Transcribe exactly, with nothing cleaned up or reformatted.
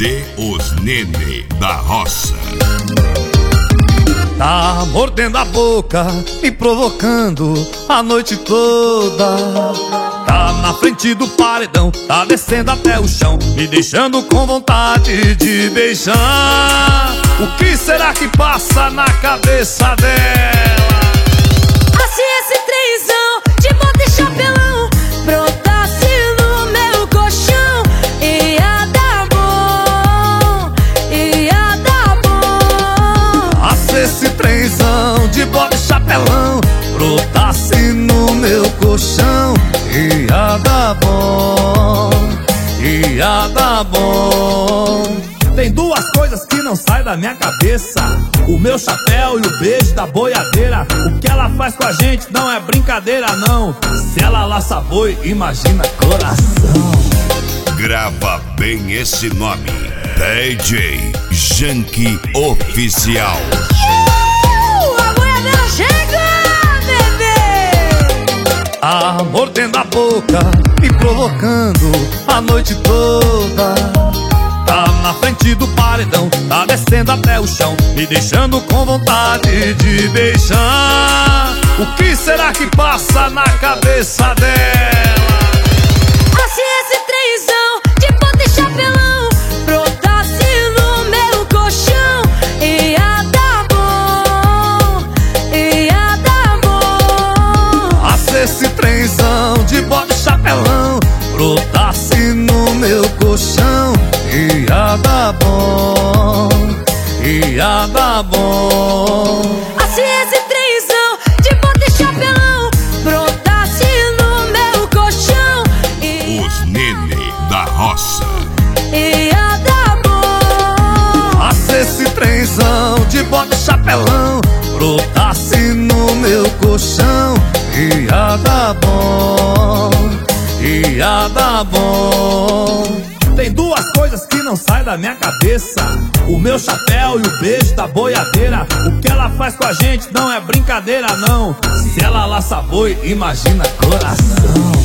D, os Nenê da Roça. Tá mordendo a boca, me provocando a noite toda. Tá na frente do paredão, tá descendo até o chão, me deixando com vontade de beijar. O que será que passa na cabeça dela? Se esse trenzão de bota e chapelão brotasse no meu colchão, ia dar bom, ia dar bom. Ah, se esse trenzão de bota e chapelão brotasse no meu colchão, ia dar bom, ia dar bom. Tem duas coisas que não saem da minha cabeça: o meu chapéu e o beijo da boiadeira. O que ela faz com a gente não é brincadeira não. Se ela laça boi, imagina coração. Grava bem esse nome: D J Janky Oficial. Uh, a boiadeira chega, bebê! Ah, mordendo a boca, me provocando a noite toda. Tá na frente do paredão, tá descendo até o chão, me deixando com vontade de beijar. O que será que passa na cabeça dela? Ah, se esse trenzão de bota e chapelão brotasse no meu colchão, ia dar bom, ia dar bom. Ah, se esse trenzão de bota e chapelão brotasse no meu colchão, ia dar bom, ia dar bom. Ah, se esse trenzão de bota e chapelão brotasse no meu colchão, Os Nenê da Roça. ia dar bom. Ah, se esse trenzão de bota e chapelão brotasse no meu colchão, ia dar bom, ia dar bom. Tem duas coisas que não saem da minha cabeça: o meu chapéu e o beijo da boiadeira. O que ela faz com a gente não é brincadeira não. Se ela laça boi, imagina coração.